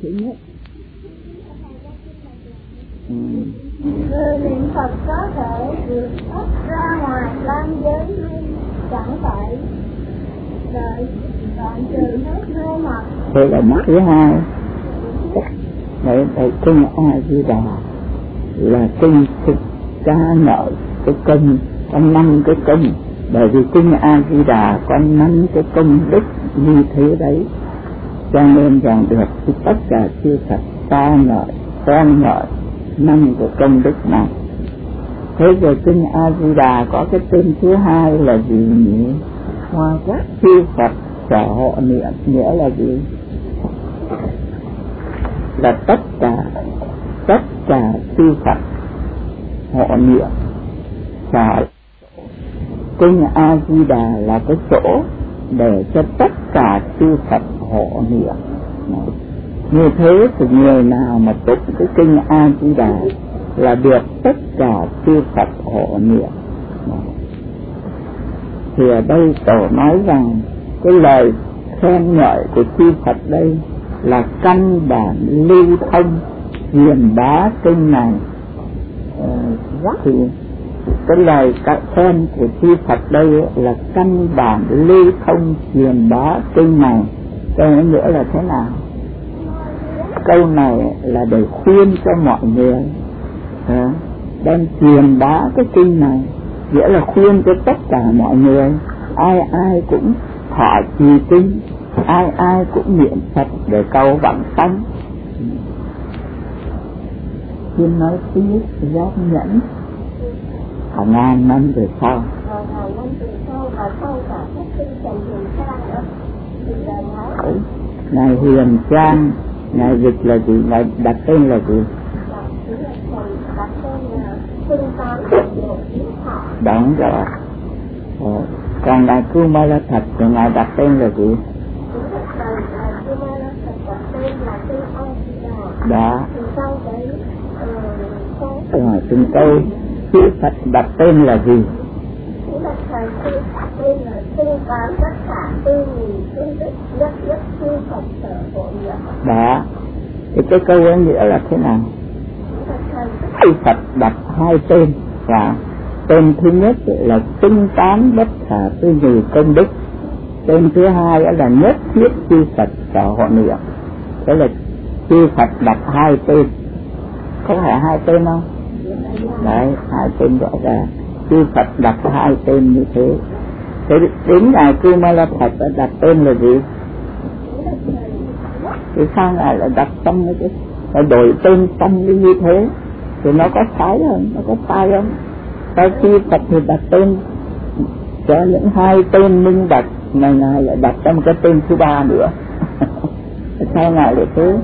thứ nhất. Người niệm Phật có thể vượt thoát ra ngoài tam giới hay chẳng phải đợi đoạn trừ hết hai mặt? Thế là mắt thứ hai. Đấy, kinh A Di Đà là kinh ca ngợi cái công, có 5 cái công. Bởi vì kinh A Di Đà có 5 cái công đức như thế đấy, cho nên rằng được tất cả chư Phật ca ngợi, khen ngợi 5 cái công đức này. Thế rồi kinh A Di Đà có cái tên thứ hai là gì nhỉ? Hoa các chư Phật sở hộ niệm, nghĩa là gì? Là tất cả chư Phật hộ niệm. Sở kinh A Di Đà là cái chỗ để cho tất cả chư Phật hộ niệm. Như thế thì người nào mà tụng cái kinh A Di Đà là được tất cả chư Phật hộ niệm. Thì ở đây Tổ nói rằng cái lời khen ngợi của chư Phật đây là căn bản lưu thông truyền bá kinh này. Thì cái lời khen của chư Phật đây là căn bản lưu thông truyền bá kinh này. Câu nói nữa là thế nào? Câu này là để khuyên cho mọi người đem truyền bá cái kinh này, nghĩa là khuyên cho tất cả mọi người, ai cũng thọ trì kinh, ai cũng niệm Phật để cầu vãng sanh. Xin nói tiếp giác nhẫn cả ngàn năm về sau. Ngài Huyền Trang, ngài dịch là gì? Ngài đặt tên là gì? Đúng rồi. Còn ngài Cư Ma La Thật thì ngài đặt tên là gì? Đó. Rồi từng câu chư Phật đặt tên là gì? Đó. Thì cái câu ấy nghĩa là thế nào? Chư Phật đặt 2 tên, và tên thứ nhất là tinh tán bất khả tư nghì công đức, tên thứ hai là nhất thiết chư Phật sở hộ niệm. Thế là chư Phật đặt 2 tên, có phải 2 tên không? Đấy, 2 tên rõ ràng. Chư Phật đặt 2 tên như thế. Thế đến ngài Cư Ma La Phật đã đặt tên là gì? Thì sao ngài lại đặt xong chứ? Phải đổi tên xong như thế thì nó có sai không? Nó có sai không? Sau khi Phật thì đặt tên cho những 2 tên minh bạch, mà ngài lại đặt cho một cái tên thứ 3 nữa. Sao ngài lại thế?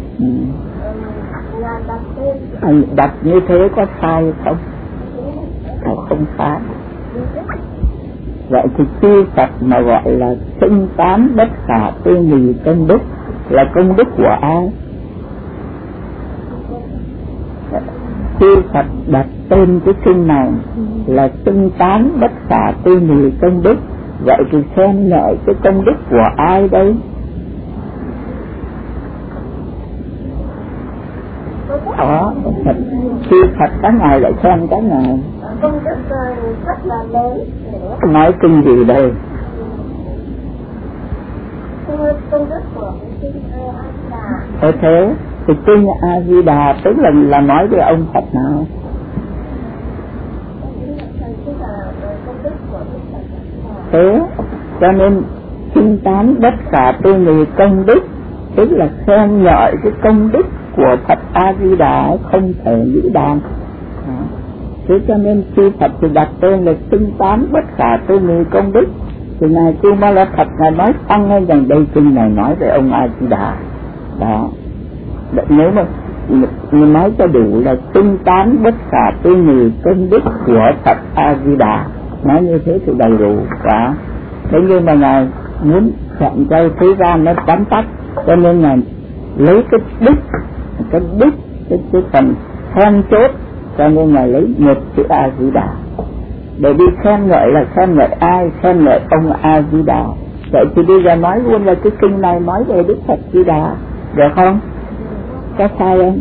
Đặt như thế có sai không? Không sai. Vậy thì chư Phật mà gọi là tinh tán bất khả tư nghì công đức là công đức của ai? Chư Phật đặt tên cái kinh này là tinh tán bất khả tư nghì công đức. Vậy thì khen ngợi cái công đức của ai đây? Đó, chư Phật các ngài lại khen các ngài. Công đức rất là lớn. Nói kinh gì đây? Công đức của kinh A Di Đà. Thế thì kinh A Di Đà tức là nói về ông Phật nào? Thế cho nên tinh tán bất khả tư nghì công đức tức là khen ngợi cái công đức của Phật A Di Đà không thể nghĩ bàn. Thế cho nên chư Phật thì đặt tên là tinh tán bất khả tư nghì công đức. Thì ngài Cư Ma La Phật ngài nói tăng ngay rằng đây kinh này nói về ông A Di Đà. Đó. Nếu mà nói cho đủ là tinh tán bất khả tư nghì công đức của Phật A Di Đà, nói như thế thì đầy đủ quá. Thế nhưng mà ngài muốn chọn cho thế gian nó tóm tắt, cho nên ngài lấy cái đức cái phần then chốt, cho nên ngài lấy một chữ A Di Đà để đi khen ngợi. Là khen ngợi ai? Khen ngợi ông A Di Đà. Vậy thì bây giờ nói luôn là cái kinh này nói về Đức Phật Di Đà được không? Có sai không?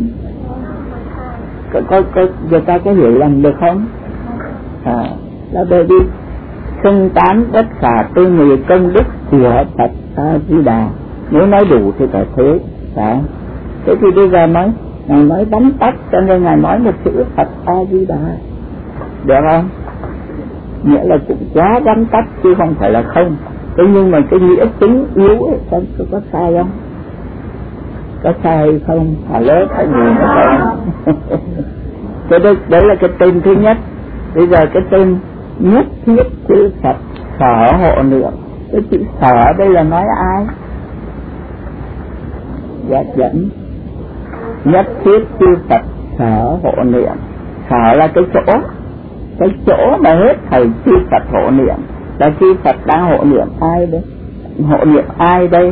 Có người ta có hiểu lầm được không? Là bởi vì xưng tán tất cả tư nghị công đức của Phật A Di Đà, nếu nói đủ thì phải thế, phải. Thế thì bây giờ Ngài nói vắn tắt, cho nên Ngài nói một chữ Phật A Di Đà, được không? Nghĩa là cũng quá vắn tắt chứ không phải là không. Thế nhưng mà cái nghĩa chính yếu ấy, có sai không? Có sai hay không? Lớp hay gì nó phải. Thế đấy là cái tên thứ nhất. Bây giờ cái tên nhất thiết chữ Phật sở hộ niệm. Cái chữ sở đây là nói ai? Dạ dẫn. Nhất thiết chư Phật sở hộ niệm. Sở là cái chỗ mà hết thầy chư Phật hộ niệm. Là chư Phật đang hộ niệm ai đây? Hộ niệm ai đây?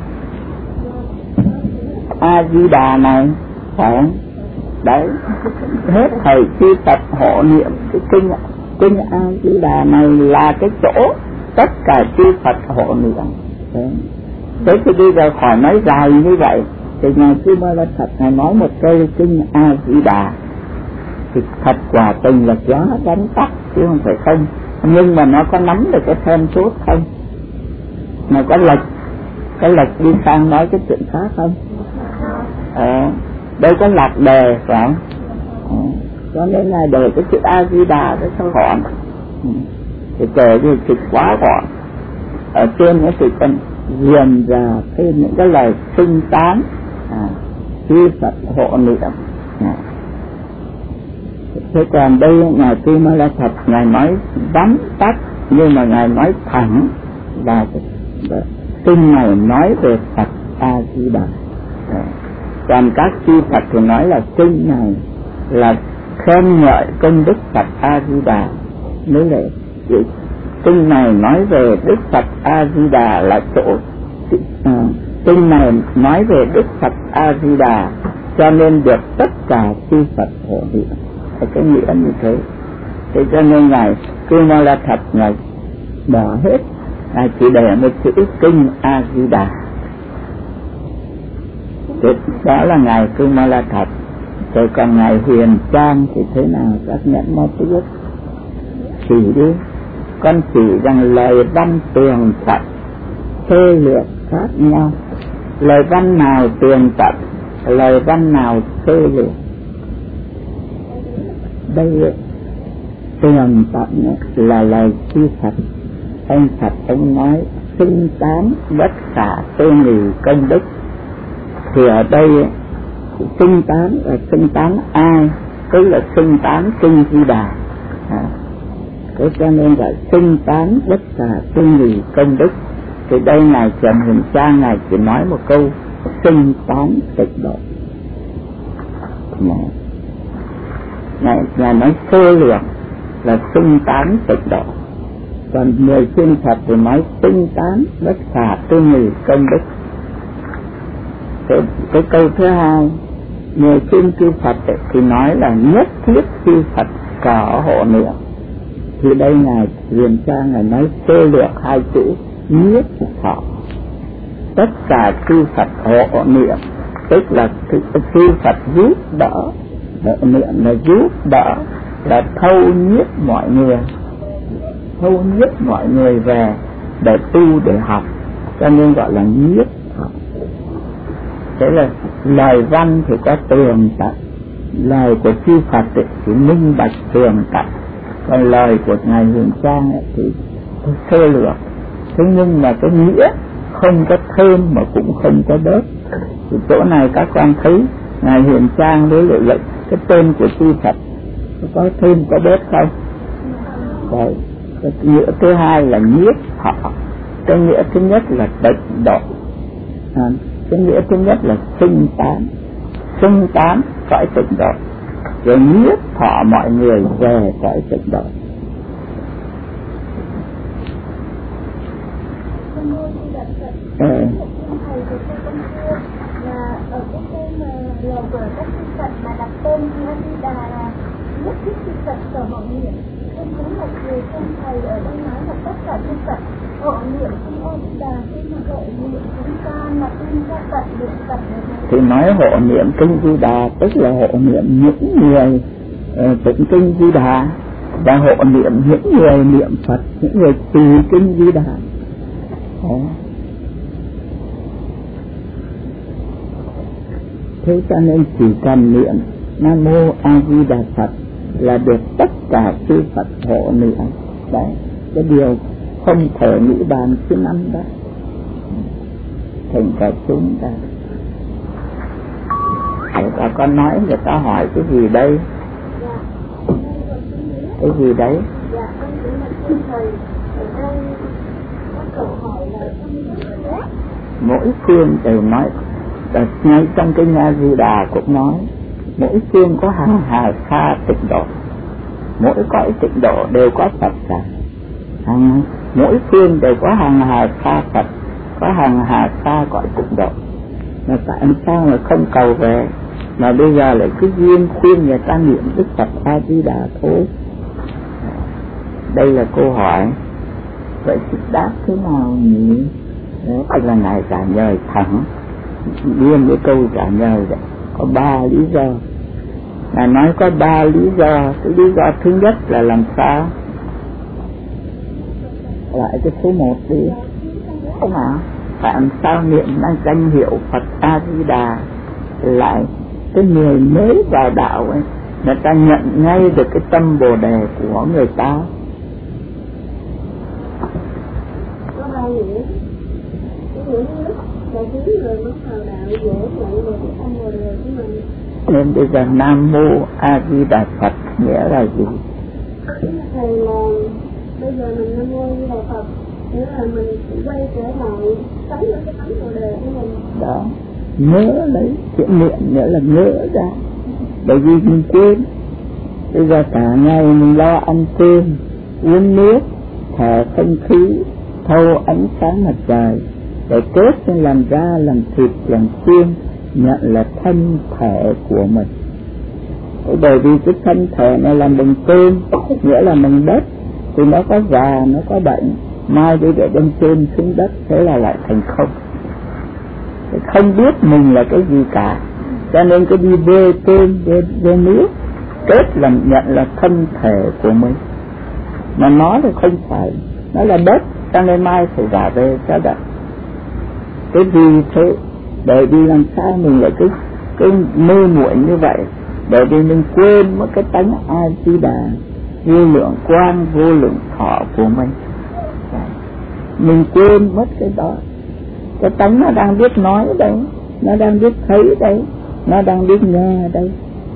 A Di Đà này, phải không? Đấy, hết thầy chư Phật hộ niệm cái kinh A Di Đà này là cái chỗ tất cả chư Phật hộ niệm. Thế thì bây giờ khỏi nói dài như vậy, thì Ngài Sư Ba La Thật Ngài nói một câu kinh A Di Đà thì thật quả tình là quá đánh tắt chứ không phải không. Nhưng mà nó có nắm được cái thêm chốt không? Nó có lệch đi sang nói cái chuyện khác không? Đây có lạc đề phải không? Cho nên là để cái chữ A Di Đà nó cho gọn, thì kể thì thực quá gọn. Ở trên nó thì còn dườm ra thêm những cái lời xưng tán chư Phật hộ niệm. Thế còn đây Ngài Tư Ma La Thật Ngài nói vắn tắt, nhưng mà Ngài nói thẳng là kinh này nói về Phật A Di Đà. Còn các chư Phật thì nói là kinh này là khen ngợi công đức Phật A Di Đà. Nếu là kinh này nói về Đức Phật A Di Đà là chỗ kinh này nói về Đức Phật A Di Đà, cho nên được tất cả chư Phật hộ niệm. Cái nghĩa như thế. Thế cho nên Ngài Tư Ma La Thật Ngài bỏ hết, Ngài chỉ để một chữ kinh A Di Đà. Đó là Ngài Tư Ma La Thật. Rồi còn Ngài Huyền Trang thì thế nào các nhận nó biết? Chỉ đi, con chỉ rằng lời văn tường tận thê lược khác nhau. Lời văn nào tường tận, lời văn nào thê lược. Đây tường tận là lời chư Phật. Ông Phật ông nói xưng tán bất khả tư nghì công đức. Thì ở đây xưng tán là xưng tán ai? Tức là xưng tán kinh Di Đà. Thế cho nên gọi xưng tán bất khả tư nghì công đức. Thì đây Ngài Trần Huyền Trang Ngài chỉ nói một câu xưng tán tịnh độ. Ngài nói sơ lược là xưng tán tịnh độ. Còn 10 chư Phật thì nói xưng tán bất khả tư nghì công đức. Cái câu thứ hai, 10 chư Phật thì nói là nhất thiết chư Phật sở hộ niệm. Thì đây Ngài Huyền Trang Ngài nói sơ lược hai chữ nhất thọ. Tất cả chư Phật hộ niệm, tức là chư Phật giúp đỡ. Niệm là giúp đỡ, là thâu nhiếp mọi người về để tu để học, cho nên gọi là nhiếp học. Thế là lời văn thì có tường tận, lời của chư Phật thì minh bạch tường tận, còn lời của Ngài Huyền Trang thì sơ lược. Thế nhưng mà cái nghĩa không có thêm mà cũng không có bớt. Thì chỗ này các con thấy Ngài Huyền Trang với lại cái tên của chư Phật có thêm có bớt không? Rồi, cái nghĩa thứ hai là nhiếp thọ. Cái nghĩa thứ nhất là tịnh độ. Cái nghĩa thứ nhất là xưng tán cõi tịnh độ. Rồi nhiếp thọ mọi người về cõi tịnh độ. Lời của các chư Phật mà đặt tên A Di Đà là nhất thiết chư Phật sở hộ niệm. Nên cũng một người trong thầy ở đây nói là tất cả chư Phật hộ niệm A Di Đà khi mà hộ niệm chúng ta mặc Thì nói hộ niệm kinh Di Đà tức là hộ niệm những người tụng kinh Di Đà, và hộ niệm những người niệm Phật, những người trì kinh Di Đà. Thế cho nên chỉ cần niệm Nam Mô A Di Đà Phật là được tất cả chư Phật hộ niệm. Đấy, cái điều không thể nghĩ bàn thứ năm đó. Thành cả chúng ta. Người ta có nói, người ta hỏi cái gì đây? Cái gì đấy? Mỗi phương đều nói, ngay trong kinh A Di Đà cũng nói, mỗi phương có hàng hà sa tịnh độ, mỗi cõi tịnh độ đều có Phật cả. Mỗi phương đều có hàng hà sa Phật, có hàng hà sa cõi tịnh độ. Mà tại sao mà không cầu về, mà bây giờ lại cứ riêng khuyên người ta niệm Đức Phật A Di Đà thôi? Đây là câu hỏi. Vậy thì đáp thế nào nhỉ? Đấy là Ngài trả lời thẳng, nguyên cái câu trả lời đấy có 3 lý do. Ngài nói có 3 lý do. Cái lý do thứ nhất là làm sao? Lại cái số 1 đi. Không ạ? Làm sao niệm danh hiệu Phật A Di Đà lại cái người mới vào đạo ấy, người ta nhận ngay được cái tâm Bồ Đề của người ta. Nên bây giờ Nam Mô A Di Đà Phật nghĩa là gì? Thầy là bây giờ mình Nam Mô A Di Đà Phật nghĩa là mình quay trở lại sống với cái tánh Bồ Đề của mình. Đó, nhớ lấy chuyện niệm nghĩa là nhớ ra, bởi vì mình quên. Bây giờ cả ngày mình lo ăn cơm, uống nước, thở không khí, thâu ánh sáng mặt trời, để kết nên làm ra, làm thịt, làm xương, nhận là thân thể của mình. Bởi vì cái thân thể này là mình cơm, nghĩa là mình đất, thì nó có già, nó có bệnh, mai đi để đem chôn xuống đất, thế là lại thành không. Không biết mình là cái gì cả, cho nên cái đi bê cơm, bê nước, kết là nhận là thân thể của mình. Mà nó thì không phải, nó là đất, cho nên mai phải giả về cho đất. Cái gì thế? Bởi vì làm sao mình lại cái mê muội như vậy? Bởi vì mình quên mất cái tánh A Di Đà vô lượng quang, vô lượng thọ của mình. Mình quên mất cái đó. Cái tánh nó đang biết nói đây, nó đang biết thấy đây, nó đang biết nghe đây.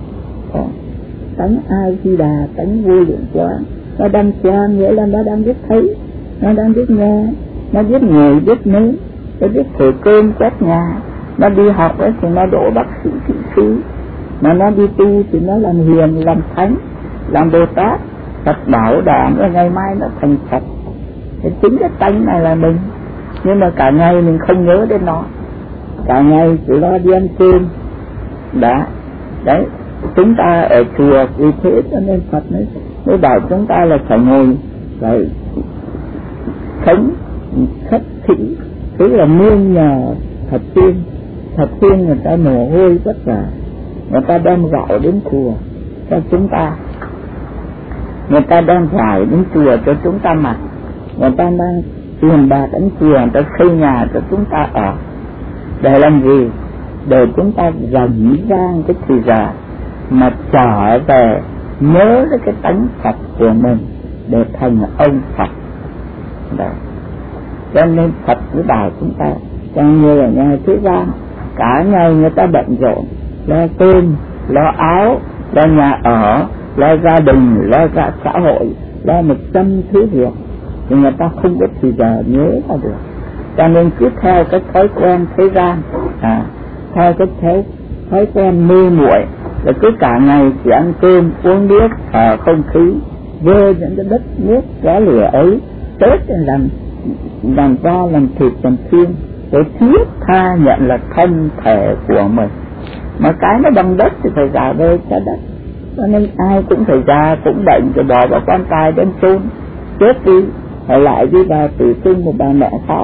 Tánh A Di Đà, tánh vô lượng quang, nó đang quang nghĩa là nó đang biết thấy, nó đang biết nghe, nó biết ngồi, biết nếm, nó biết thổi cơm, quét nhà. Nó đi học ấy thì nó đỗ bác sĩ, kỹ sư, mà nó đi tu thì nó làm hiền, làm thánh, làm Bồ Tát. Phật bảo đảm là ngày mai nó thành Phật. Thì chính cái tánh này là mình, nhưng mà cả ngày mình không nhớ đến nó, cả ngày chỉ lo đi ăn cơm. Đấy, chúng ta ở chùa vì thế cho nên Phật mới bảo chúng ta là phải ngồi, phải sống khất sĩ, tức là nương nhờ thật tiên người ta mồ hôi vất vả, người ta đem gạo đến chùa cho chúng ta, người ta đem vải đến chùa cho chúng ta mặc, người ta mang tiền bạc đến chùa, người ta xây nhà cho chúng ta ở. Để làm gì? Để chúng ta dành ra cái thời giờ mà trở về nhớ đến cái tánh Phật của mình để thành ông Phật. Đấy. Cho nên Phật cứ bảo chúng ta, trong như ở nhà thế gian, cả ngày người ta bận rộn, lo cơm, lo áo, lo nhà ở, lo gia đình, lo cả xã hội, lo 100 thứ việc, thì người ta không có thời giờ nhớ ra được. Cho nên cứ theo cái thói quen thế gian, theo cái thói quen mê muội, là cứ cả ngày chỉ ăn cơm, uống nước, thở không khí, vơ những cái đất nước giá lửa ấy, Tết làm ra, làm thịt, làm xương, để thiết tha nhận là thân thể của mình. Mà cái nó bằng đất thì phải giả về cho đất. Cho nên ai cũng phải già, cũng bệnh, rồi bỏ vào quan tài đem chôn, chết đi, phải lại đi vào tử sinh một bà mẹ khác,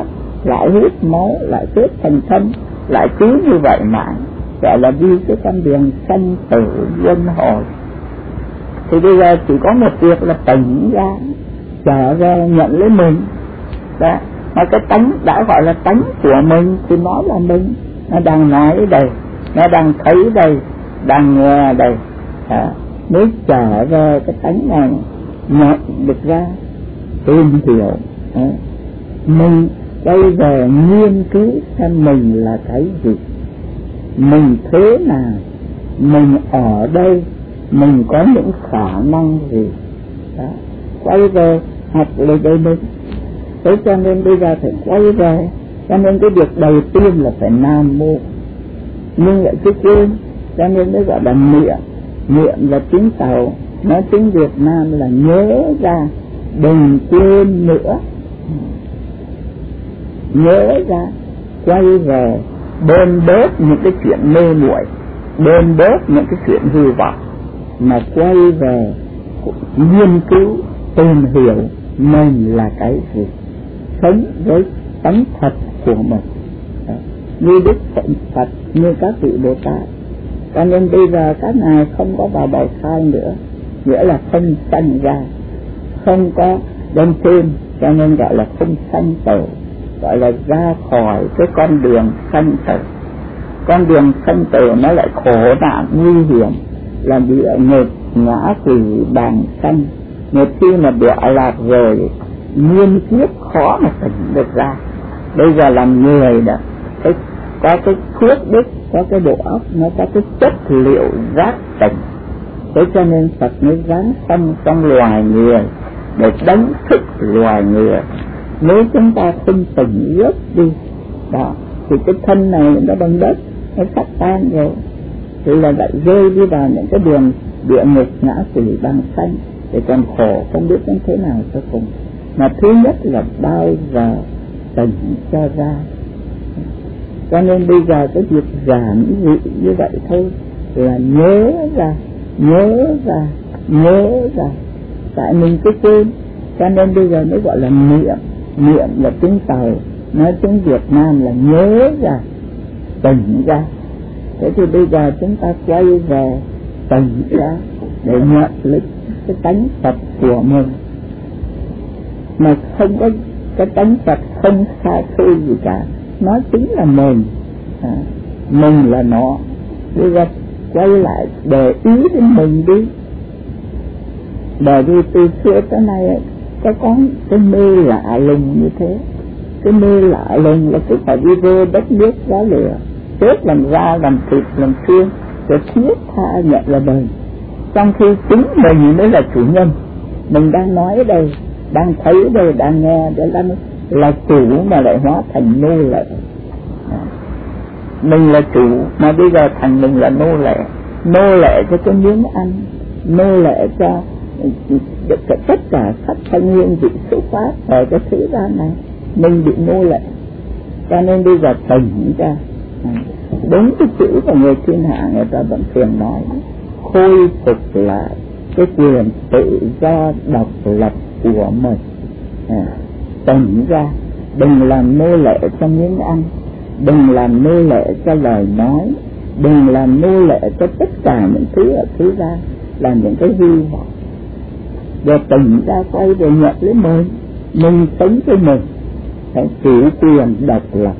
lại hút máu, lại chết thành thân, lại cứ như vậy mãi, gọi là đi cái con đường sanh tử luân hồi. Thì bây giờ chỉ có một việc là tỉnh ra, trở ra nhận lấy mình. Đó, mà cái tánh đã gọi là tánh của mình thì nó là mình, nó đang nói đây, nó đang thấy đây, đang nghe đây. Nếu trở ra cái tánh này, nhận được ra, tìm hiểu, mình quay về nghiên cứu xem mình là cái gì, mình thế nào, mình ở đây, mình có những khả năng gì. Đó, quay về học lời đời mình. Thế cho nên bây giờ phải quay về. Cho nên cái việc đầu tiên là phải nam mô, nhưng lại cứ quên. Cho nên mới gọi là niệm. Niệm là tiếng Tàu, nói tiếng Việt Nam là nhớ ra, đừng quên nữa. Nhớ ra, quay về, bơn bớt những cái chuyện mê muội, bơn bớt những cái chuyện hư vọng, mà quay về nghiên cứu, tìm hiểu mình là cái gì, sống với tánh thật của mình. Như Đức Phật, như các vị Bồ Tát. Cho nên bây giờ các ngài không có vào bào thai nữa, nghĩa là không sanh ra, không có đơn thêm, cho nên gọi là không sanh tử, gọi là ra khỏi cái con đường sanh tử. Con đường sanh tử nó lại khổ nạn nguy hiểm, là địa ngục, ngã quỷ, bàng sanh. Một khi mà đọa lạc rồi, nguyên kiếp khó mà tỉnh được ra. Bây giờ làm người đó, có cái phước đức, có cái bộ óc, nó có cái chất liệu giác tỉnh. Thế cho nên Phật mới giáng sanh trong loài người để đánh thức loài người. Nếu chúng ta không tỉnh giấc đi đó, thì cái thân này nó bằng đất, nó sắp tan rồi, thì là lại rơi đi vào những cái đường địa ngục, ngã quỷ, bàng sanh, để còn khổ không biết đến thế nào cho cùng. Mà thứ nhất là bao giờ tỉnh cho ra. Cho nên bây giờ cái việc giản dị như vậy thôi, là nhớ ra, nhớ ra, nhớ ra. Tại mình cứ quên, cho nên bây giờ mới gọi là niệm. Niệm là tiếng Tàu, nói tiếng Việt Nam là nhớ ra, tỉnh ra. Thế thì bây giờ chúng ta quay về tỉnh ra để nhận lấy cái tánh Phật của mình. Mà không có cái tánh Phật không xa xôi gì cả, nó chính là mình. Mình là nó. Bây giờ quay lại để ý đến mình đi. Bởi vì từ xưa tới nay có cái mê lạ lùng như thế. Cái mê lạ lùng là cứ phải đi vô đất nước giá lửa, chết làm da, làm thịt, làm xương, rồi thiết tha nhận là đời. Trong khi chính mình mới là chủ nhân. Mình đang nói đây, đang thấy đây, đang nghe đây, là chủ mà lại hóa thành nô lệ. Mình là chủ mà bây giờ thành mình là nô lệ. Nô lệ cho cái miếng ăn, nô lệ cho tất cả sắc thanh nguyên vị xuất phát ở cái thế gian này. Mình bị nô lệ. Cho nên bây giờ tỉnh ra. Đúng cái chữ của người thiên hạ người ta vẫn thường nói, khôi phục lại cái quyền tự do độc lập của mình. Tỉnh ra, đừng làm nô lệ cho miếng ăn, đừng làm nô lệ cho lời nói, đừng làm nô lệ cho tất cả những thứ ở thế gian, là những cái hư vọng. Rồi tỉnh ra quay về nhận lấy mình sống với mình, phải chủ quyền độc lập.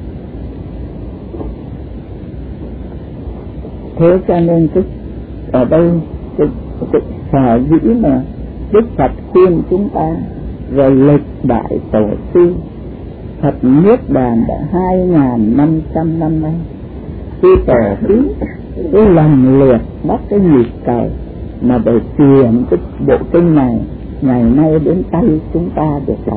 Thế cho nên ở đây cái sở dĩ mà Đức Phật khuyên chúng ta, rồi lịch đại tổ sư Phật Niết Bàn đã 2.500 năm nay, khi tổ sư cứ lần lượt bắt cái nhịp cầu mà để truyền cái bộ kinh này ngày nay đến tay chúng ta được đọc.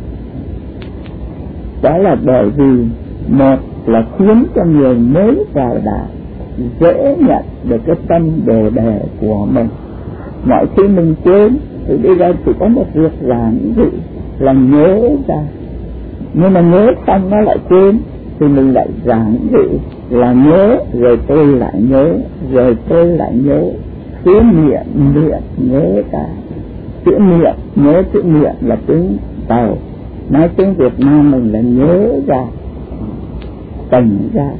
Đó là bởi vì một là khiến cho người mới vào đạo dễ nhận được cái tâm đồ đề của mình. Mọi khi mình quên thì bây giờ chỉ có một việc giản dị là nhớ ra. Nhưng mà nhớ xong nó lại quên, thì mình lại giản dị là nhớ, rồi tôi lại nhớ, rồi tôi lại nhớ. Cứ niệm nhớ ra. Chữ niệm, nhớ chữ niệm là tiếng Tàu, nói tiếng Việt Nam mình là nhớ ra, tỉnh ra.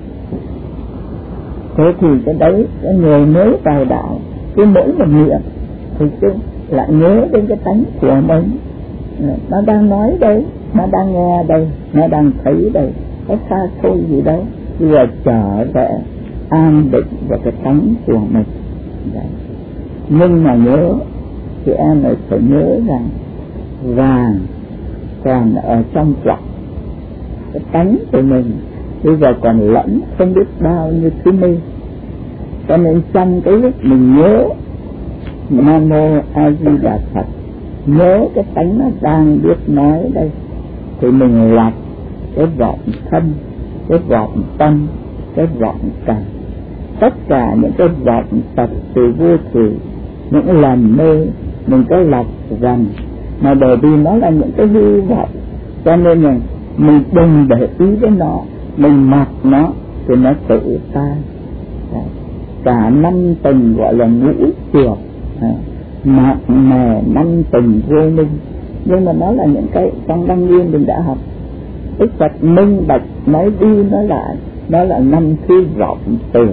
Thế thì cái đấy, cái người mới vào đạo, cứ mỗi một niệm thì cứ lại nhớ đến cái tánh của mình. Nó đang nói đây, nó đang nghe đây, nó đang thấy đây, có xa xôi gì đâu, bây giờ trở về an định vào cái tánh của mình. Đấy. Nhưng mà nhớ, thì em lại phải nhớ rằng vàng còn ở trong quặng, cái tánh của mình bây giờ còn lẫn không biết bao nhiêu thứ mê. Cho nên trong cái lúc mình nhớ Nam Mô A Di Đà Phật, nhớ cái tánh nó đang biết nói đây, thì mình lọc cái vọng thân, cái vọng tâm, cái vọng cảnh, tất cả những cái vọng tập từ vô thủy, những lần mê mình có lọc dần. Mà bởi vì nó là những cái hư vọng, cho nên là mình đừng để ý đến nó, mình mặc nó thì nó tự tan. Cả năm tình gọi là ngũ trược, mạc mè năm tình vô minh. Nhưng mà nó là những cái trong Đăng Nguyên mình đã học. Đức Phật minh bạch nói đi nói lại, nó là năm thứ vọng tưởng.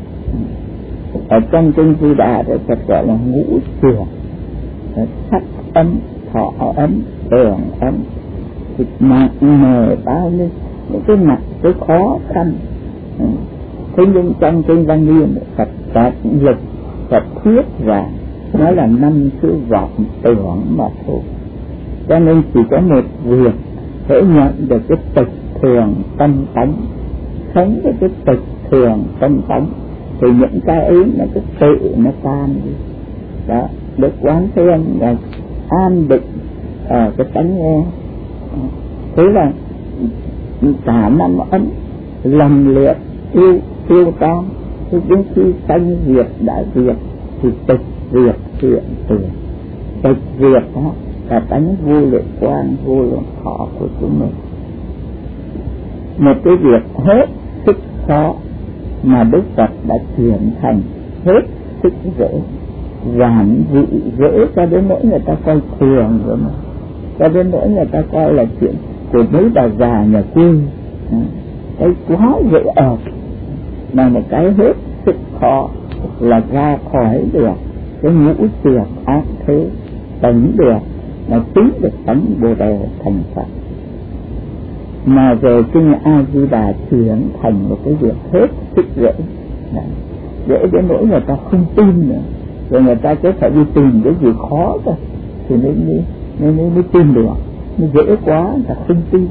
Ở trong kinh Di Đà Đức Phật gọi là ngũ trược, sắc ấm, thọ ấm, tưởng ấm, thì mạc mè bao nhiêu những cái mặt cái khó khăn. Thế nhưng trong kinh Văn Nghiêm Phật Pháp lực, Phật thuyết rằng nó là năm thứ vọng tưởng mà thôi. Cho nên chỉ có một việc, hễ nhận được cái tịch thường tâm tánh, sống với cái tịch thường tâm tánh, thì những cái ấy nó cứ tự nó tan đi. Đó, được quán thêm là an định ở cái tánh nghe. Thế là cả năm ấm lầm liệt tiêu tan, thì đến khi sanh diệt đã diệt thì tịch diệt hiện tiền. Tịch diệt đó là tánh vô lượng quang, vô lượng thọ của chúng mình. Một cái việc hết sức khó mà Đức Phật đã chuyển thành hết sức dễ, giản dị dễ, cho đến nỗi người ta coi thường rồi mà, cho đến nỗi người ta coi là chuyện của mấy bà già nhà quê. Cái quá dễ ợt, mà một cái hết sức khó là ra khỏi được cái ngũ trược ác thế, tỉnh được mà chứng được tánh Bồ Đề thành Phật. Mà về kinh A Di Đà chuyển thành một cái việc hết sức dễ, dễ đến nỗi người ta không tin nữa, rồi người ta cứ phải đi tìm cái gì khó thôi thì mới tin được. Nó dễ quá người ta không tin.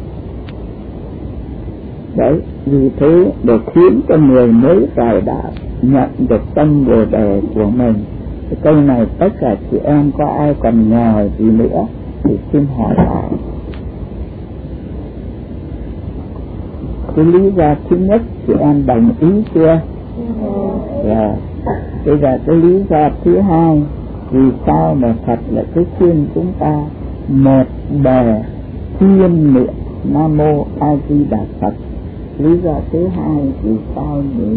Đấy, vì thế để khiến cho người mới vào đạo nhận được tâm Bồ Đề của mình. Cái câu này tất cả chị em có ai còn nhờ gì nữa thì xin hỏi lại. Cái lý do thứ nhất chị em đồng ý chưa? Rồi. Bây giờ cái lý do thứ hai, vì sao mà Phật lại cứ khuyên chúng ta một bề thiên niệm Nam Mô A Di Đà Phật. Lý do thứ hai vì sao nhỉ?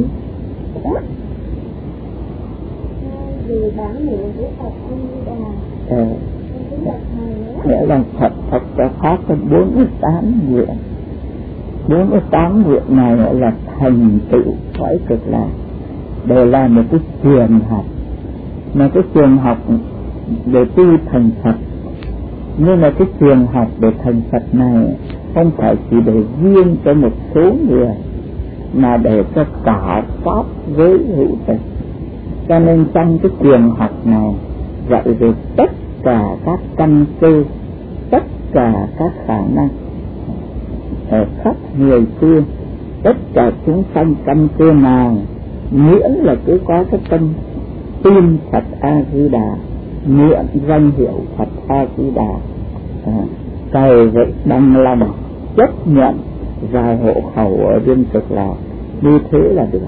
Vì bản niệm của Phật A Di Đà. Nghĩa là Phật đã phát có 48 nguyện. 48 nguyện này là thành tựu cõi Cực Lạc, đều là một cái trường học, mà cái trường học để tu thành Phật. Nhưng mà cái trường học để thành Phật này không phải chỉ để riêng cho một số người, mà để cho cả pháp giới hữu tình. Cho nên trong cái trường học này dạy về tất cả các căn cơ, tất cả các khả năng ở khắp người phương, tất cả chúng sanh căn cơ nào, miễn là cứ có cái tâm tin Phật A Di Đà, niệm danh hiệu Phật A Di Đà, cầu vậy bằng lòng chấp nhận vào hộ khẩu ở bên Cực Lạc, như thế là được.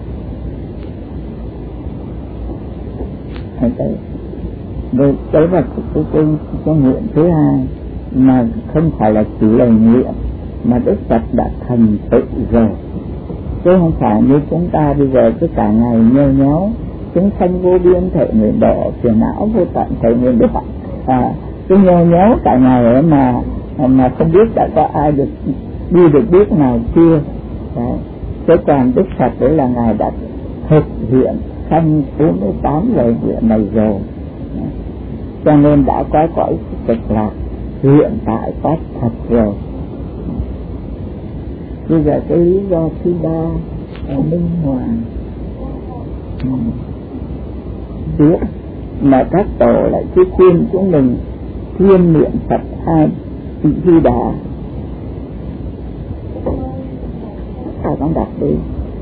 Đấy là cái nguyện thứ hai, mà không phải là chỉ là nguyện, mà Đức Phật đã thành tựu rồi, chứ không phải như chúng ta bây giờ cứ cả ngày nheo nhéo chúng sanh vô biên thể người đỏ, phiền não vô tận thể người đỏ, cứ nheo nhéo cả ngày ấy mà mà không biết đã có ai được đi được bước nào chưa. Đấy. Thế còn Đức Phật đấy là Ngài đã thực hiện sanh 48 lời nguyện này rồi. Đấy. Cho nên đã có cõi cực lạc hiện tại có thật rồi. Bây giờ cái lý do thứ ba ở Minh Hoàng biết mà các tổ lại cứ khuyên chúng mình thiên niệm Phật A Di Đà. Sao con đọc đi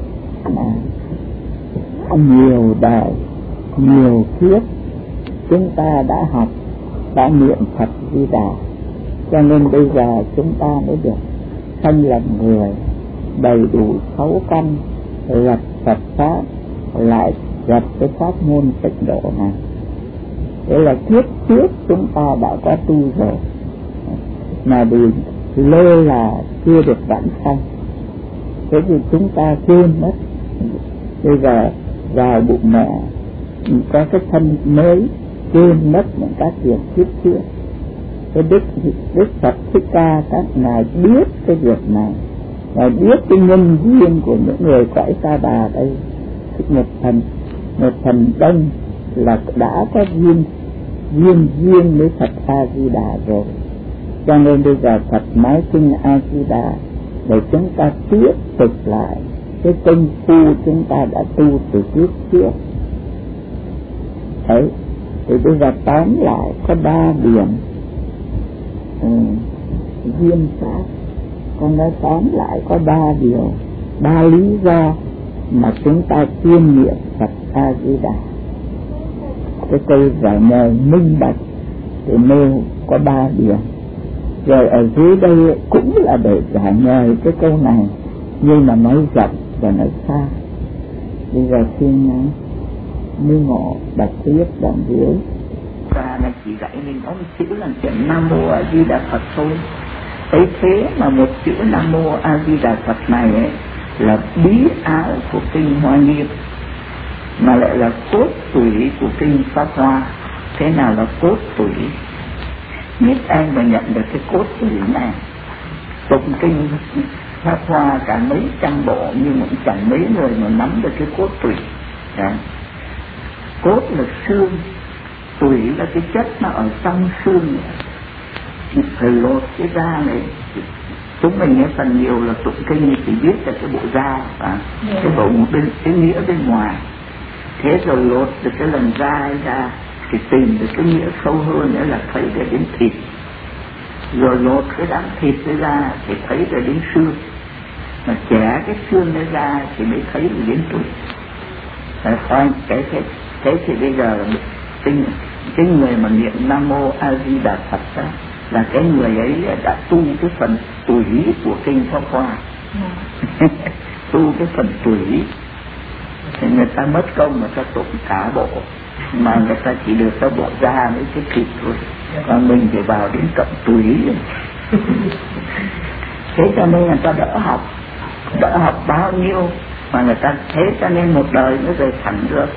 nhiều đời nhiều kiếp chúng ta đã học đã niệm Phật Di Đà, cho nên bây giờ chúng ta mới được sanh làm người đầy đủ 6 căn, gặp Phật pháp lại gặp cái pháp môn tịnh độ này. Thế là kiếp trước chúng ta đã có tu rồi mà vì lơ là chưa được vãng sanh, thế thì chúng ta quên mất. Bây giờ vào bụng mẹ có cái thân mới, quên mất những các việc kiếp trước. Cái Đức Phật Thích Ca các ngài biết cái việc này, ngài biết cái nhân duyên của những người cõi Ta Bà đây, một phần đông là đã có duyên với Phật A Di Đà rồi. Cho nên bây giờ Phật nói kinh A Di Đà để chúng ta tiếp tục lại cái công phu chúng ta đã tu từ kiếp trước. Đấy, thì bây giờ tóm lại có 3 điểm duyên pháp. Con nói tóm lại có 3 điều, 3 lý do mà chúng ta chuyên niệm Phật A Di Đà. Cái câu giải mời minh bạch thì nêu có 3 điểm. Rồi ở dưới đây cũng là để giải mời cái câu này, nhưng mà nói rộng và nói xa. Bây giờ xin Minh Ngộ đọc tiếp đoạn dưới. Ta là chỉ dạy mình có một chữ là chuyện Nam Mô A Di Đà Phật thôi. Ấy thế mà một chữ Nam Mô A Di Đà Phật này ấy, là bí áo của kinh Hoa Nghiêm, mà lại là cốt tủy của kinh Pháp Hoa. Thế nào là cốt tủy? Biết ai mà nhận được cái cốt tủy này. Tụng kinh Pháp Hoa cả mấy trăm bộ nhưng cũng chẳng mấy người mà nắm được cái cốt tủy. Đấy. Cốt là xương, tủy là cái chất nó ở trong xương. Phải lột cái da này. Chúng mình nghe phần nhiều là tụng kinh chỉ biết là cái bộ da và cái bộ bên, cái nghĩa bên ngoài. Thế rồi lột được cái lần da ra thì tìm được cái nghĩa sâu hơn nữa là thấy được đến thịt. Rồi lột cái đám thịt ra thì thấy được đến xương. Mà chẻ cái xương nó ra thì mới thấy được đến tủy. Thế thì bây giờ là cái người mà niệm Nam Mô A Di Đà Phật đó, là cái người ấy đã tu cái phần tủy của kinh Pháp Hoa. Tu cái phần tủy thì người ta mất công mà ta tụng cả bộ, mà người ta chỉ được cái bộ da với cái thịt thôi, còn mình phải vào đến tận tủy. Thế cho nên người ta đỡ học bao nhiêu mà người ta thế cho nên một đời nó rời thẳng được.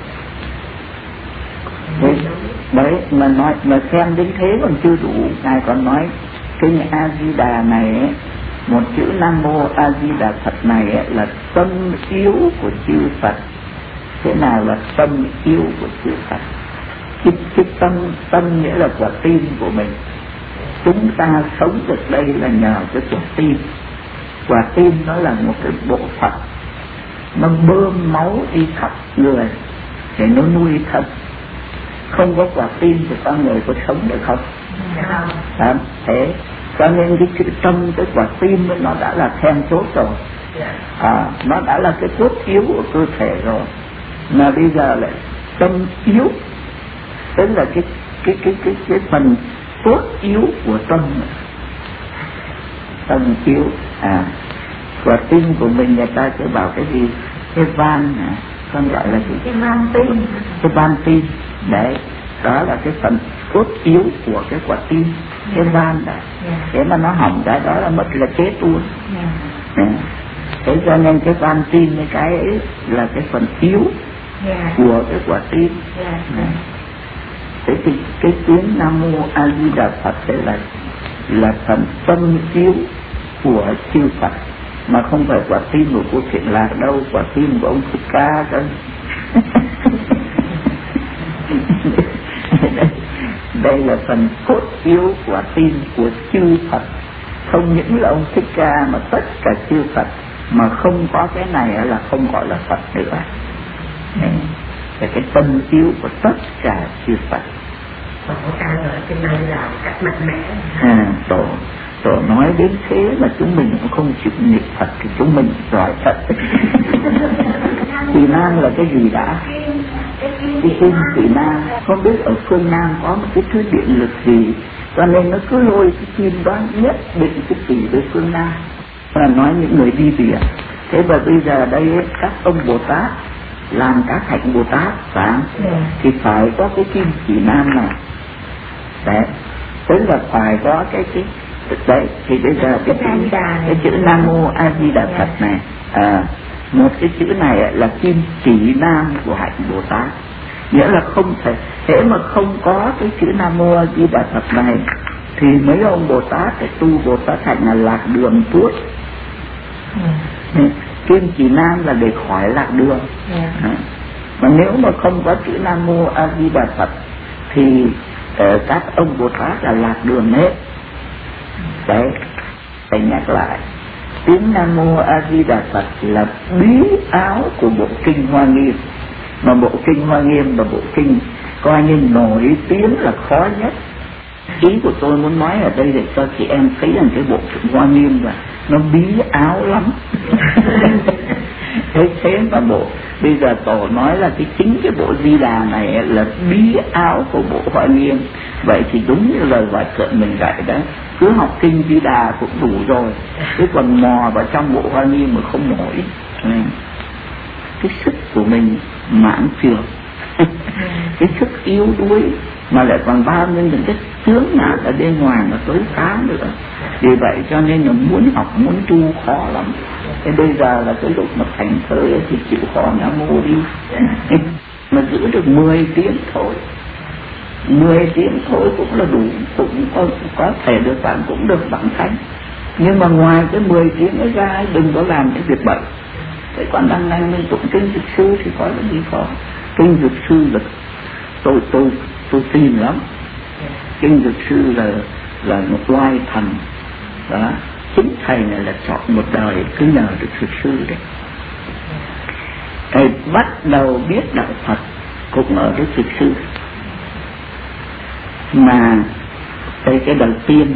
Đấy mà nói mà xem đến thế còn chưa đủ, ngài còn nói kinh A Di Đà này ấy, một chữ Nam Mô A Di Đà Phật này ấy, là tâm yếu của chư Phật. Thế nào là tâm yếu của chư Phật? Cái tâm nghĩa là quả tim của mình. Chúng ta sống được đây là nhờ cái quả tim. Quả tim nó là một cái bộ phận, nó bơm máu đi khắp người để nó nuôi thân. Không có quả tim thì con người có sống được không? Thế cho nên cái chữ tâm, cái quả tim nó đã là then chốt rồi. Nó đã là cái cốt yếu của cơ thể rồi. Mà bây giờ lại tâm yếu, tức là cái phần cốt yếu của tâm. Tâm yếu. Quả tim của mình người ta sẽ bảo cái gì? Cái van, con gọi là gì? Cái van tim. Cái van tim. Đấy, đó là cái phần cốt yếu của cái quả tim, cái van đó. Thế mà nó hỏng cái đó là mất là chết luôn. Thế cho nên cái van tim cái ấy là cái phần yếu của cái quả tim. Thế thì cái tiếng Nam Mô A Di Đà Phật là là phần tâm chiếu của chư Phật, mà không phải quả tim của cô Thiện Lạc đâu, quả tim của ông Thích Ca cơ. Đây là phần cốt yếu quả tim của chư Phật, không những là ông Thích Ca mà tất cả chư Phật, mà không có cái này là không gọi là Phật nữa. Là cái tâm yếu của tất cả chư Phật. Tổ ca ở trên đây là cách mạnh mẽ. Tổ nói đến thế mà chúng mình cũng không chịu niệm Phật thì chúng mình giỏi thật. Kỳ Nam là cái gì đã? Cái kim Kỳ Nam, không biết ở phương Nam có một cái thứ điện lực gì, cho nên nó cứ lôi cái kim đó nhất định cái chỉ với phương Nam. Là nói những người đi biển. Thế và bây giờ đây các ông Bồ Tát làm các hạnh Bồ Tát thì phải có cái kim Kỳ Nam này. Đấy, tức là phải có cái đấy, thì bây giờ cái chữ Nam Mô A Di Đà Phật này, một cái chữ này là kim chỉ nam của hạnh Bồ Tát, nghĩa là không thể, hễ mà không có cái chữ Nam Mô A Di Đà Phật này thì mấy ông Bồ Tát cái tu Bồ Tát hạnh là lạc đường tuốt. Kim chỉ nam là để khỏi lạc đường. Mà nếu mà không có chữ Nam Mô A Di Đà Phật thì các ông Bồ Tát là lạc đường hết. Đấy, phải nhắc lại, tiếng Nam Mô A Di Đà Phật là bí áo của bộ kinh Hoa Nghiêm, mà bộ kinh Hoa Nghiêm là bộ kinh coi như nổi tiếng là khó nhất. Ý của tôi muốn nói ở đây để cho chị em thấy rằng cái bộ kinh Hoa Nghiêm là nó bí áo lắm. Thế mà bộ bây giờ Tổ nói là chính cái bộ Di Đà này là bí áo của bộ Hoa Nghiêm. Vậy thì đúng như lời Hòa Thượng mình dạy đó, cứ học kinh Di Đà cũng đủ rồi, chứ còn mò vào trong bộ Hoa Nghiêm mà không nổi. Cái sức của mình mãn trường, cái sức yếu đuối, mà lại còn bao nhiêu những cái tướng nào ở bên ngoài mà tới phá nữa. Vì vậy cho nên là muốn học, muốn tu khó lắm. Thế bây giờ là cái lúc mà thành thơi thì chịu khó Nam Mô đi. Mà giữ được 10 tiếng thôi, 10 tiếng thôi cũng là đủ, cũng có thể được bạn cũng được bạn thánh. Nhưng mà ngoài cái 10 tiếng ấy ra, đừng có làm cái việc bậy. Thế còn đăng anh mình tụng kinh Dược Sư thì có cái gì khó. Kinh Dược Sư là tôi tin lắm. Kinh Dược Sư là một oai thần đó. Chính thầy này là chọn một đời cứ nhờ được Dược Sư đấy. Thầy bắt đầu biết đạo Phật cũng ở Đức Dược Sư. Mà cái đầu tiên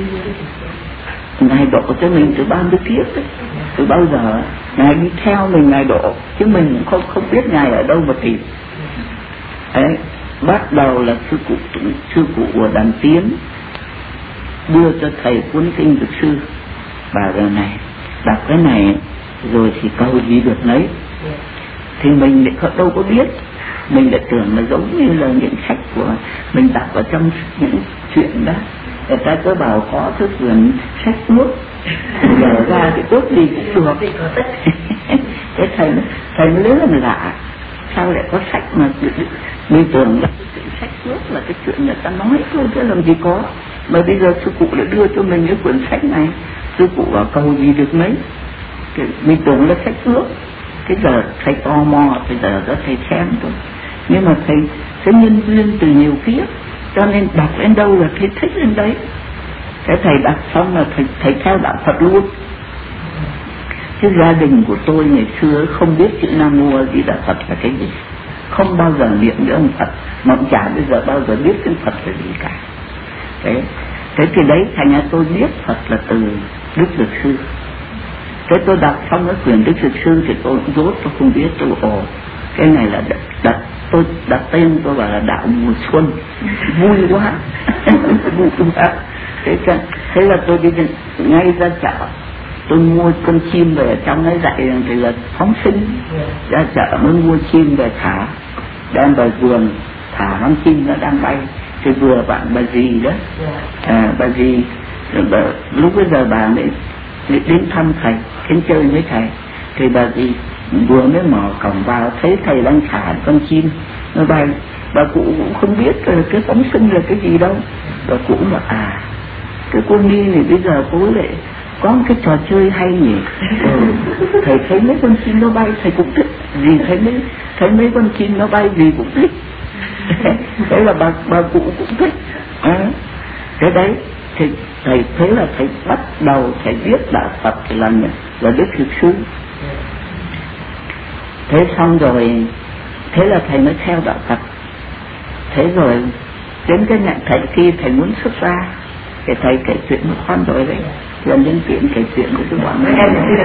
Ngài độ cho mình từ bao nhiêu kiếp đấy, từ bao giờ Ngài đi theo mình Ngài độ, chứ mình cũng không biết Ngài ở đâu mà tìm. Đấy, bắt đầu là sư cụ của Đàn Tiến đưa cho thầy cuốn kinh Dược Sư, và giờ này đọc cái này rồi thì cầu gì được lấy. Thì mình lại đâu có biết, mình lại tưởng là giống như là những sách của mình đọc ở trong những chuyện đó. Người ta cứ bảo có thứ quyển sách nước, giờ ra thì tốt gì cũng được. Cái thầy mới lấy làm lạ, sao lại có sách mà mình tưởng là cái sách nước là cái chuyện người ta nói thôi chứ làm gì có. Mà bây giờ sư cụ lại đưa cho mình cái quyển sách này, sư cụ bảo cầu gì được mấy. Mình tưởng là sách nước. Cái giờ thầy tò mò, bây giờ đó thầy xem thôi. Nhưng mà thầy sẽ nhân duyên từ nhiều phía, cho nên đọc đến đâu là thầy thích đến đấy. Cái thầy đọc xong là thầy theo đạo Phật luôn. Cái gia đình của tôi ngày xưa không biết chữ Nam Mô A Di Đà Phật là cái gì, không bao giờ niệm với ông Phật, mà cũng chả bây giờ bao giờ biết cái Phật là gì cả. Thế thì đấy thành ra tôi biết Phật là từ Đức Dược Sư. Thế tôi đọc xong cái quyển Đức Dược Sư thì tôi cũng dốt, tôi không biết. Tôi cái này là tôi đặt tên tôi bảo là đạo mùa xuân, vui quá. Vui quá. Thế là tôi đi ngay ra chợ, tôi mua con chim về, trong ấy dạy rằng thì là phóng sinh, ra chợ mới mua chim về thả, đem vào vườn thả con chim nó đang bay. Thì vừa bạn bà dì đó, bà dì lúc bây giờ bà ấy đến thăm thầy, đến chơi với thầy, thì bà dì vừa mới mở cổng vào thấy thầy đang thả con chim nó bay. Bà cụ cũng không biết cái phóng sinh là cái gì đâu. Bà cụ mà cái cô Nhi này bây giờ cô lại có một cái trò chơi hay nhỉ. Thầy thấy mấy con chim nó bay thầy cũng thích, vì thấy mấy con chim nó bay vì cũng thích. Thế là bà cụ cũng thích. Cái đấy thì thầy thấy là thầy bắt đầu thầy viết đạo Phật là Đức Thiệt Sư. Thế xong rồi, thế là thầy mới theo đạo Phật. Thế rồi đến cái ngày thầy khi thầy muốn xuất ra thì thầy kể chuyện một con rồi đấy, lần đến chuyện kể chuyện của cái bọn này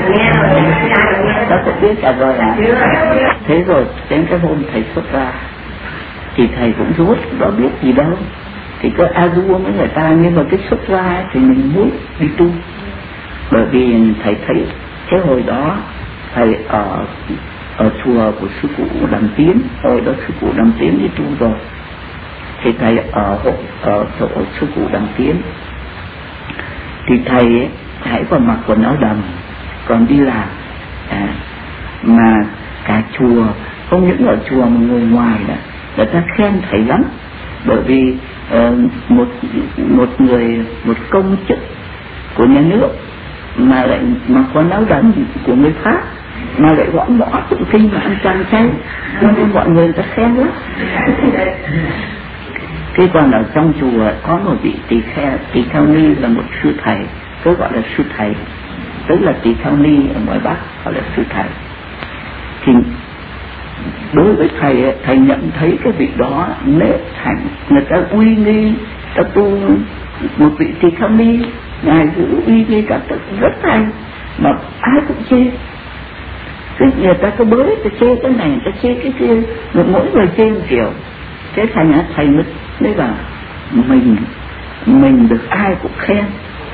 ta cũng biết cả rồi à. Thế rồi đến cái hôm thầy xuất ra thì thầy cũng rốt đó biết gì đâu, thì có a du với người ta, nhưng mà cái xuất ra thì mình muốn đi tu, bởi vì thầy thấy cái hồi đó thầy ở chùa của sư cụ Đàm Tiến, hồi đó sư cụ Đàm Tiến đi tu rồi, thì thầy ở chỗ sư cụ Đàm Tiến thì thầy ấy, hãy còn mặc quần áo đầm còn đi làm, mà cả chùa, không những ở chùa mà người ngoài đó người ta khen thầy lắm, bởi vì một công chức của nhà nước mà lại mặc quần áo đầm của người Pháp, mà lại gõ mõ tụng kinh và ăn chay chay, nên mọi người ta khen lắm. Thế còn ở trong chùa có một vị tỳ kheo ni là một sư thầy, tôi gọi là sư thầy, tức là tỳ kheo ni ở ngoài Bắc gọi là sư thầy. Thì đối với thầy nhận thấy cái vị đó nết thành, người ta uy nghi, ta tu một vị tỳ kheo ni, ngài giữ uy nghi cả rất hay, mà ai cũng chê. Cái người ta cứ bới, ta chê cái này, ta chê cái kia, mỗi người chê một kiểu. Thế thành ra thầy mới bảo mình được ai cũng khen,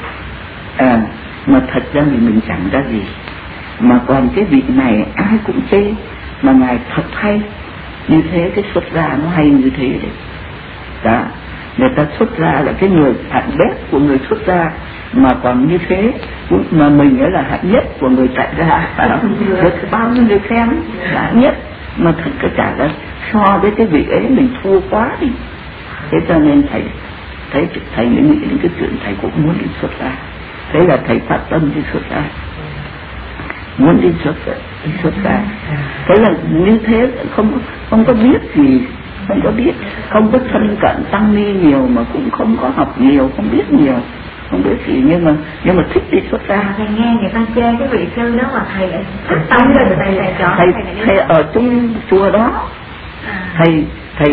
mà thật ra mình chẳng ra gì, mà còn cái vị này ai cũng chê, mà ngài thật hay, như thế cái xuất gia nó hay như thế đấy. Đó, người ta xuất gia là cái người hạng bét của người xuất gia, mà còn như thế, mà mình ấy là hạng nhất của người tại gia, được bao nhiêu người khen là hạng nhất, mà thật cái trả ra so với cái vị ấy mình thua quá đi. Thế cho nên thầy nghĩ đến cái chuyện thầy cũng muốn đi xuất gia. Thế là thầy phát tâm đi xuất gia, muốn đi xuất gia. Thế là như thế không có biết gì, không có thân cận tăng ni nhiều, mà cũng không có học nhiều, không biết nhiều, không biết gì, nhưng mà thích đi xuất gia. Thầy nghe người ta chê cái vị sư đó mà thầy lại thích tâm rồi thầy ở trong chùa đó, thầy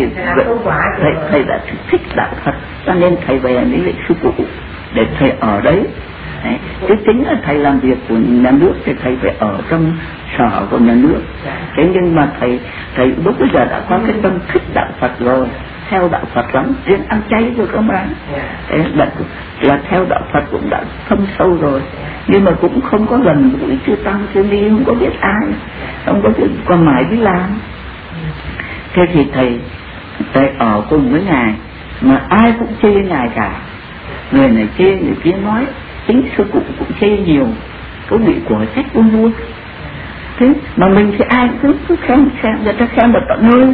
đã thích đạo Phật, cho nên thầy về lấy lại sư cụ để thầy ở đấy. Chứ chính là thầy làm việc của nhà nước thì thầy phải ở trong sở của nhà nước. Thế nhưng mà thầy lúc bây giờ đã có cái tâm thích đạo Phật rồi, theo đạo Phật lắm, riêng ăn chay rồi cơ mà. Thế là theo đạo Phật cũng đã thâm sâu rồi, nhưng mà cũng không có gần gũi chư tăng chư ni, không có biết ai, không có biết, còn mãi đi làm. Thế thì thầy ở cùng với ngài, mà ai cũng chê ngài cả, người này chê, người kia nói, chính sư cụ cũng chê nhiều, có vị của sách buôn buôn. Thế mà mình thì ai cứ khen, người ta khen một tận nơi.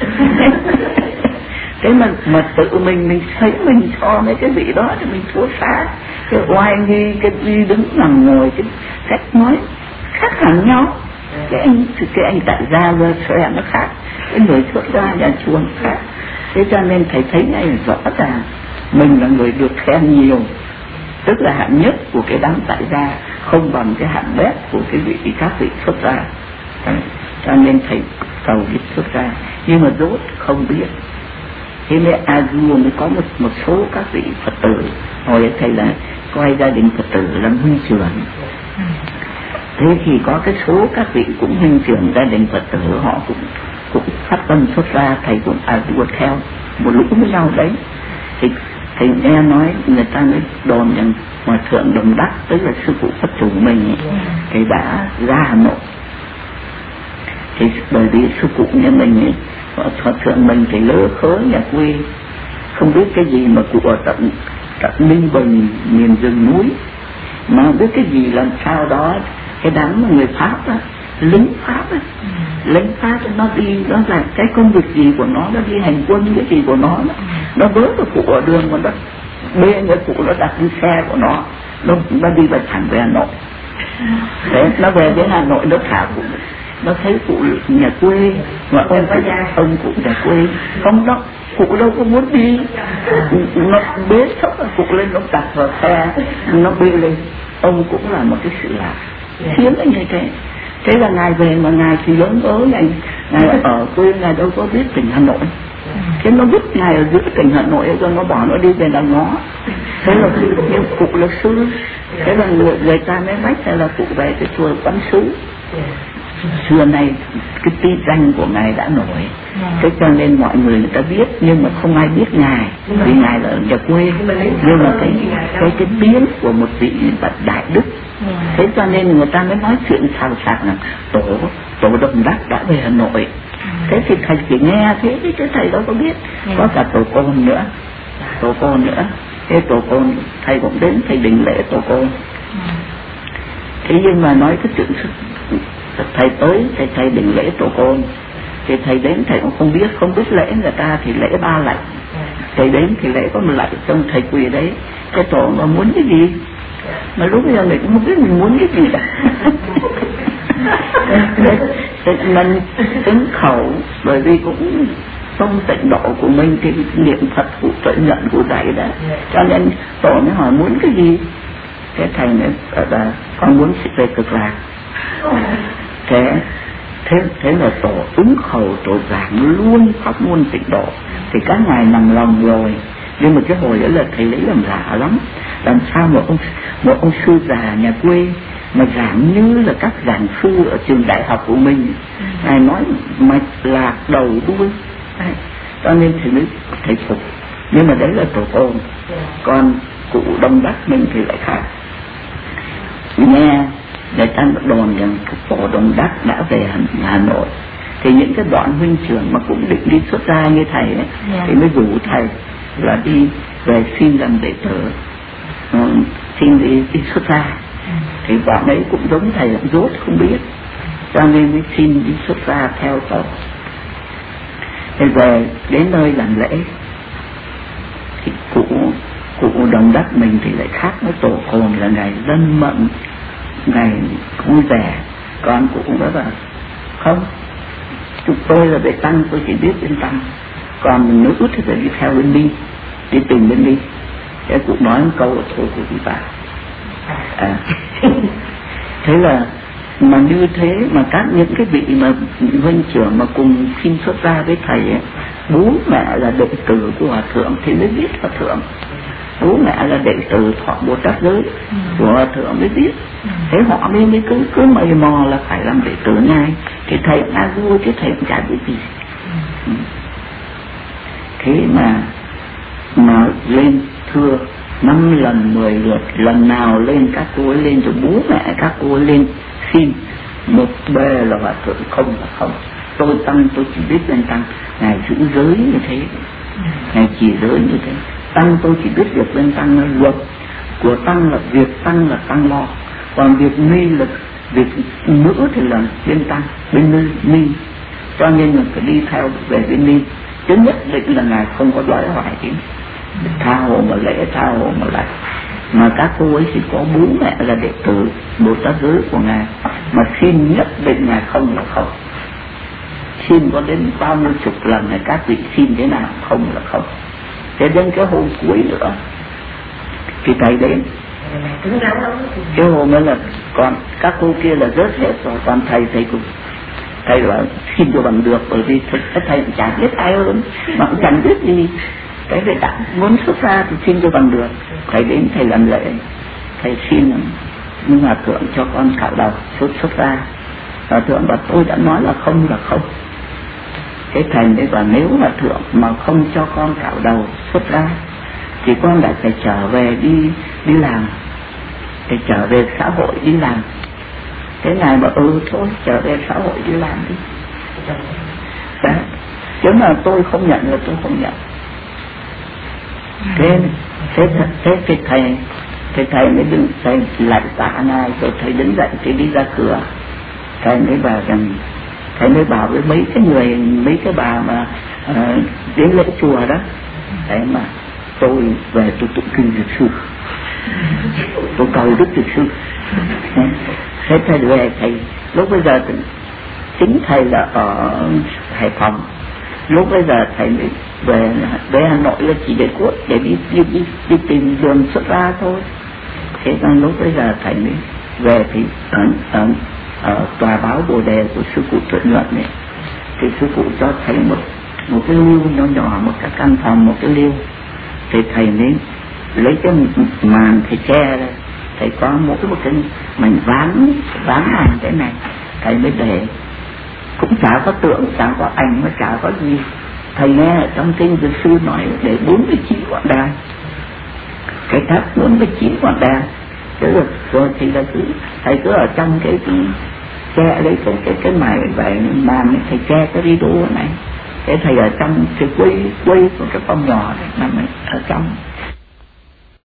Thế mà tự mình thấy mình so với cái vị đó thì mình thua xa, cái oai nghi, cái đi đứng nằm ngồi, cái cách nói khác hẳn nhau. Cái anh tại gia vừa xòe nó khác, cái người xuất gia nhà chùa khác. Thế cho nên thầy thấy ngay rõ ràng mình là người được khen nhiều, tức là hạng nhất của cái đám tại gia, không bằng cái hạng bét của cái các vị xuất gia. Cho nên thầy cầu đi xuất gia, nhưng mà rốt không biết. Thế nên A-du mới có một số các vị Phật tử, hồi thầy là coi gia đình Phật tử làm huynh trưởng. Thế thì có cái số các vị cũng huynh trưởng gia đình Phật tử, họ cũng phát tâm xuất ra, thầy cũng A-du theo một lúc với nhau đấy. Thì thầy nghe nói người ta mới đồn rằng Hòa thượng Đồng Đắc, tức là sư phụ Phật chủ mình, thì đã ra Hà Nội. Thì bởi vì sư phụ nhà mình, Hòa thượng mình thì lỡ khớ nhà quê, không biết cái gì, mà cụ ở tận Ninh Bình, miền rừng núi, mà không biết cái gì làm sao đó. Cái đám người Pháp á, lính Pháp nó đi, nó làm cái công việc gì của nó đi hành quân cái gì của nó vớ được cụ ở đường mà bê người cụ nó đặt đi xe của nó đi vào thẳng về Hà Nội. Đấy, nó về đến Hà Nội nó thả cụ, nó thấy cụ nhà quê mà ông cụ nhà quê không đó, cụ đâu có muốn đi, nó bế sốc cụ lên, nó đặt vào xe, nó bê lên. Ông cũng là một cái sự lạ hiếm như thế. Thế là ngài về mà ngài thì lớn ớ ngài ở quê, ngài đâu có biết tỉnh Hà Nội. Thế nó biết ngài ở giữa tỉnh Hà Nội rồi nó bỏ nó đi về Đà Ngó. Thế là nhưng cụ là sư. Thế là người ta mới mách là cụ về cái chùa Quán Sứ. Xưa nay cái tí danh của ngài đã nổi, thế cho nên mọi người ta biết, nhưng mà không ai biết ngài vì ngài là ở nhà quê. Nhưng mà cái tiếng của một vị bậc đại đức, thế cho nên người ta mới nói chuyện xào xạc là tổ Đồng Đắc đã về Hà Nội. Thế thì thầy chỉ nghe thế chứ thầy đâu có biết có cả tổ côn nữa. Thế tổ côn thầy cũng đến, thầy đình lễ tổ côn. Thế nhưng mà nói cái chuyện thầy tới thầy đình lễ tổ côn, thì thầy đến thầy cũng không biết lễ người ta thì lễ 3 lạy. Thầy đến thì lễ có một lạy, xong thầy quỳ đấy, cái tổ mà muốn cái gì mà lúc bây giờ mình cũng không biết mình muốn cái gì cả. Mình tính khẩu, bởi vì cũng trong tịnh độ của mình thì niệm Phật phụ trợ nhận của thầy đó, cho nên tổ mới hỏi muốn cái gì. Thế thầy mới là con muốn về Cực Lạc. Thế là tổ ứng khẩu, tổ giảng luôn pháp môn tịnh độ thì các ngài nằm lòng rồi. Nhưng mà cái hồi đó là thầy lấy làm lạ lắm, làm sao một ông sư già nhà quê mà giảng như là các giảng sư ở trường đại học của mình. Ngài nói mạch lạc đầu đuôi, cho nên thầy phục. Nhưng mà đấy là tổ côn. Còn cụ Đông Đắc mình thì lại khác. Nghe người ta đồn rằng tổ Đồng Đắc đã về Hà Nội, thì những cái đoạn huynh trưởng mà cũng định đi xuất gia như thầy ấy, thì mới rủ thầy là đi về xin làm đệ tử, xin đi xuất gia. Thì bọn ấy cũng giống thầy làm dốt không biết, cho nên mới xin đi xuất gia theo tổ. Thì về đến nơi làm lễ thì cụ Đồng Đắc mình thì lại khác với tổ cồn, là ngày dân mận, ngày vui vẻ. Còn cụ cũng nói là không, chúng tôi là về tăng, tôi chỉ biết bên tăng, còn nữ thì phải đi theo bên đi, đi tìm bên đi. Thế cụ nói một câu thôi cụ đi vào. Thế là mà như thế mà các những cái vị mà huynh trưởng mà cùng xin xuất gia với thầy ấy, bố mẹ là đệ tử của Hòa Thượng thì mới biết Hòa Thượng, bố mẹ là đệ tử Thọ Bồ Tát giới của Hòa Thượng mới biết. Thế họ mới cứ mày mò là phải làm đệ tử ngài, thì thầy A vua chứ thầy cũng chả biết gì. Thế mà lên thưa 5 lần 10 lượt, lần nào lên các cô ấy lên rồi bố mẹ các cô ấy lên xin, một bề là Hòa Thượng không là không. Tôi tăng tôi chỉ biết lên tăng, ngài giữ giới như thế, ngài chỉ giới như thế. Tăng tôi chỉ biết việc lên tăng là luật của tăng, là việc tăng là tăng lo, còn việc ni là việc nữ thì là bên tăng, bên ni. Cho nên mình phải đi theo về bên ni, chứ nhất định là ngài không có đoái hoài gì, tha hồ mà lễ, tha hồ mà lại. Mà các cô ấy chỉ có bố mẹ là đệ tử Bồ Tát giới của ngài, mà xin nhất định ngài không là không. Xin có đến bao nhiêu chục lần này các vị xin thế nào, không là không. Thế đến cái hôm cuối nữa thì thầy đến, cái hôm đó là còn các cô kia là rớt hết rồi, còn thầy cũng thầy là xin cho bằng được, bởi vì thầy cũng chẳng biết ai hơn mà cũng chẳng biết gì. Cái thầy đã muốn xuất ra thì xin cho bằng được. Thầy đến thầy làm lễ, thầy xin nhưng Hòa Thượng cho con cạo đầu xuất ra. Hòa Thượng bảo tôi đã nói là không là không. Cái thầy ấy bảo nếu Hòa Thượng mà không cho con cạo đầu xuất ra thì con lại phải trở về đi làm, phải trở về xã hội đi làm. Thế ngài bảo thôi trở về xã hội đi làm đi. Đấy, chứ mà tôi không nhận là tôi không nhận. Thế thầy mới đứng, thầy lại tạ ngài rồi thầy đứng dậy thì đi ra cửa. Thầy mới bảo rằng, thầy mới bảo với mấy cái bà mà đến lễ chùa đó, đấy mà tôi về tôi tụng kinh Dược Sư, tôi cầu Đức Dược Sư. Thế thầy về thầy lúc bây giờ chính thầy là ở Hải Phòng, lúc bây giờ thầy mới về Hà Nội là chỉ để đi tìm đường xuất ra thôi. Thế nên lúc bây giờ thầy mới về thì ở tòa báo Bồ Đề của sư cụ Thuận Nhuận này, thì sư cụ cho thầy một cái liêu nhỏ nhỏ, một cái căn phòng, một cái liêu. Thì thầy mới lấy cái màn thầy che ra, thầy có một cái mảnh ván màn thế này, thầy mới để, cũng chả có tượng, chả có ảnh, mà chả có gì. Thầy nghe ở trong kinh Dược Sư nói để 49 ngọn đèn, cái tháp 49 ngọn đèn. Thế rồi thì là thầy cứ ở trong cái che lấy cái mài vậy màn, thầy che cái rideau này. Thế thầy ở trong thì quay của cái phòng nhỏ này nằm ở trong.